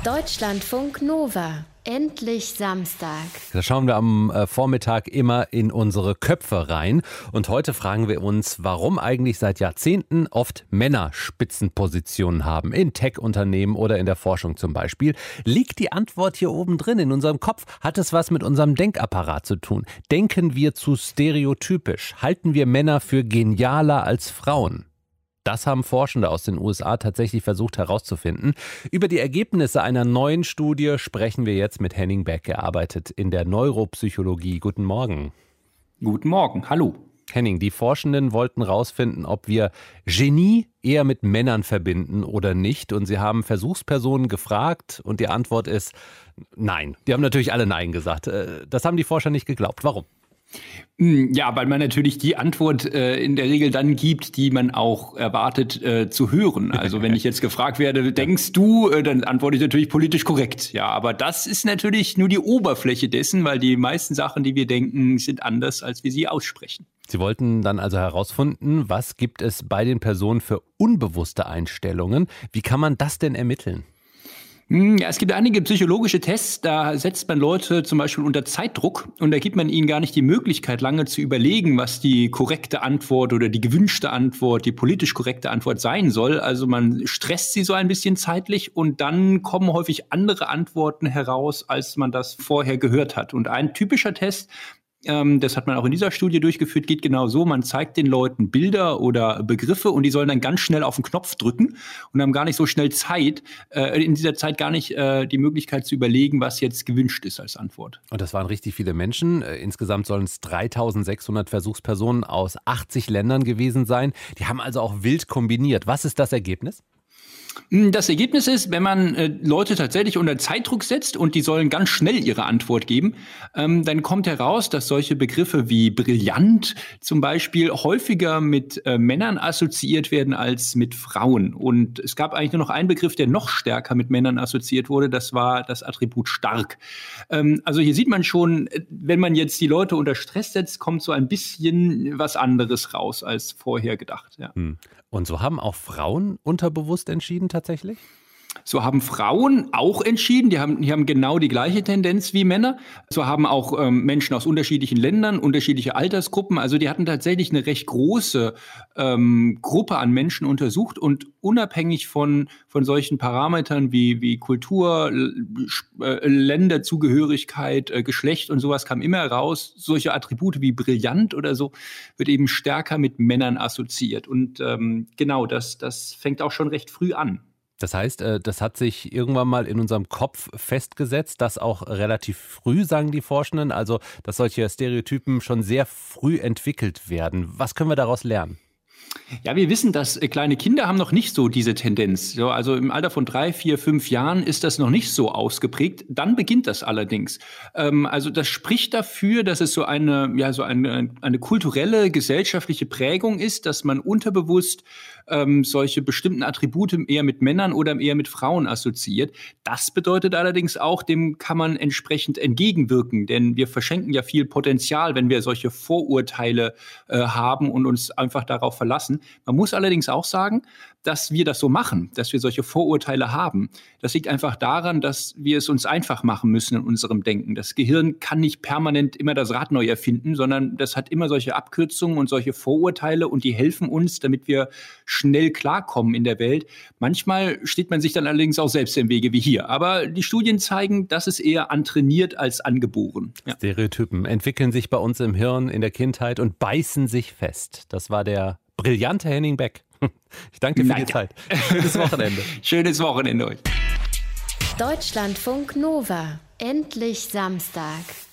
Deutschlandfunk Nova. Endlich Samstag. Da schauen wir am Vormittag immer in unsere Köpfe rein. Und heute fragen wir uns, warum eigentlich seit Jahrzehnten oft Männer Spitzenpositionen haben. In Tech-Unternehmen oder in der Forschung zum Beispiel. Liegt die Antwort hier oben drin in unserem Kopf? Hat es was mit unserem Denkapparat zu tun? Denken wir zu stereotypisch? Halten wir Männer für genialer als Frauen? Das haben Forschende aus den USA tatsächlich versucht herauszufinden. Über die Ergebnisse einer neuen Studie sprechen wir jetzt mit Henning Beck. Er arbeitet in der Neuropsychologie. Guten Morgen. Guten Morgen, hallo. Henning, die Forschenden wollten herausfinden, ob wir Genie eher mit Männern verbinden oder nicht. Und sie haben Versuchspersonen gefragt und die Antwort ist nein. Die haben natürlich alle Nein gesagt. Das haben die Forscher nicht geglaubt. Warum? Ja, weil man natürlich die Antwort in der Regel dann gibt, die man auch erwartet zu hören. Also wenn ich jetzt gefragt werde, denkst du, dann antworte ich natürlich politisch korrekt. Ja, aber das ist natürlich nur die Oberfläche dessen, weil die meisten Sachen, die wir denken, sind anders, als wir sie aussprechen. Sie wollten dann also herausfinden, was gibt es bei den Personen für unbewusste Einstellungen? Wie kann man das denn ermitteln? Ja, es gibt einige psychologische Tests, da setzt man Leute zum Beispiel unter Zeitdruck und da gibt man ihnen gar nicht die Möglichkeit, lange zu überlegen, was die korrekte Antwort oder die gewünschte Antwort, die politisch korrekte Antwort sein soll. Also man stresst sie so ein bisschen zeitlich und dann kommen häufig andere Antworten heraus, als man das vorher gehört hat. Und ein typischer Test, das hat man auch in dieser Studie durchgeführt, geht genau so. Man zeigt den Leuten Bilder oder Begriffe und die sollen dann ganz schnell auf den Knopf drücken und haben gar nicht so schnell Zeit, in dieser Zeit gar nicht die Möglichkeit zu überlegen, was jetzt gewünscht ist als Antwort. Und das waren richtig viele Menschen. Insgesamt sollen es 3600 Versuchspersonen aus 80 Ländern gewesen sein. Die haben also auch wild kombiniert. Was ist das Ergebnis? Das Ergebnis ist, wenn man Leute tatsächlich unter Zeitdruck setzt und die sollen ganz schnell ihre Antwort geben, dann kommt heraus, dass solche Begriffe wie brillant zum Beispiel häufiger mit Männern assoziiert werden als mit Frauen. Und es gab eigentlich nur noch einen Begriff, der noch stärker mit Männern assoziiert wurde, das war das Attribut stark. Also hier sieht man schon, wenn man jetzt die Leute unter Stress setzt, kommt so ein bisschen was anderes raus als vorher gedacht. Ja. Und so haben auch Frauen unterbewusst entschieden tatsächlich? So haben Frauen auch entschieden, die haben genau die gleiche Tendenz wie Männer. So haben auch Menschen aus unterschiedlichen Ländern, unterschiedliche Altersgruppen. Also die hatten tatsächlich eine recht große Gruppe an Menschen untersucht und unabhängig von solchen Parametern wie Kultur, Länderzugehörigkeit, Geschlecht und sowas kam immer heraus, solche Attribute wie brillant oder so wird eben stärker mit Männern assoziiert. Und genau, das fängt auch schon recht früh an. Das heißt, das hat sich irgendwann mal in unserem Kopf festgesetzt, das auch relativ früh, sagen die Forschenden, also dass solche Stereotypen schon sehr früh entwickelt werden. Was können wir daraus lernen? Ja, wir wissen, dass kleine Kinder haben noch nicht so diese Tendenz. So, also im Alter von 3, 4, 5 Jahren ist das noch nicht so ausgeprägt. Dann beginnt das allerdings. Also das spricht dafür, dass es so eine kulturelle, gesellschaftliche Prägung ist, dass man unterbewusst solche bestimmten Attribute eher mit Männern oder eher mit Frauen assoziiert. Das bedeutet allerdings auch, dem kann man entsprechend entgegenwirken, denn wir verschenken ja viel Potenzial, wenn wir solche Vorurteile haben und uns einfach darauf verlassen. Man muss allerdings auch sagen, dass wir das so machen, dass wir solche Vorurteile haben. Das liegt einfach daran, dass wir es uns einfach machen müssen in unserem Denken. Das Gehirn kann nicht permanent immer das Rad neu erfinden, sondern das hat immer solche Abkürzungen und solche Vorurteile und die helfen uns, damit wir schnell klarkommen in der Welt. Manchmal steht man sich dann allerdings auch selbst im Wege wie hier. Aber die Studien zeigen, dass es eher antrainiert als angeboren. Ja. Stereotypen entwickeln sich bei uns im Hirn in der Kindheit und beißen sich fest. Das war der brillante Henning Beck. Ich danke dir für die Zeit. Schönes Wochenende. Schönes Wochenende euch. Deutschlandfunk Nova. Endlich Samstag.